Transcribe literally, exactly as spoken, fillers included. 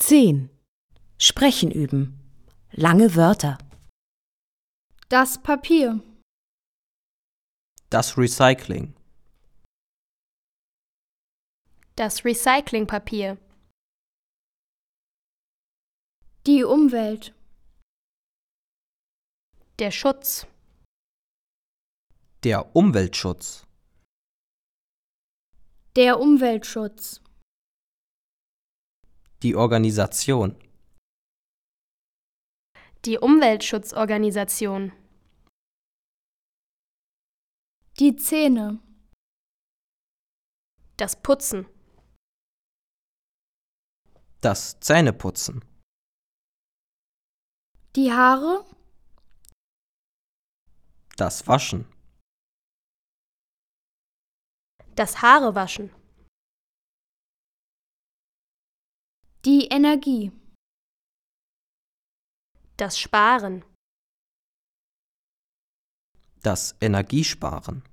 zehn. Sprechen üben. Lange Wörter. Das Papier. Das Recycling. Das Recyclingpapier. Die Umwelt. Der Schutz. Der Umweltschutz. Der Umweltschutz. Die Organisation. Die Umweltschutzorganisation. Die Zähne. Das Putzen. Das Zähneputzen. Die Haare. Das Waschen. Das Haarewaschen. Die Energie. Das Sparen. Das Energiesparen.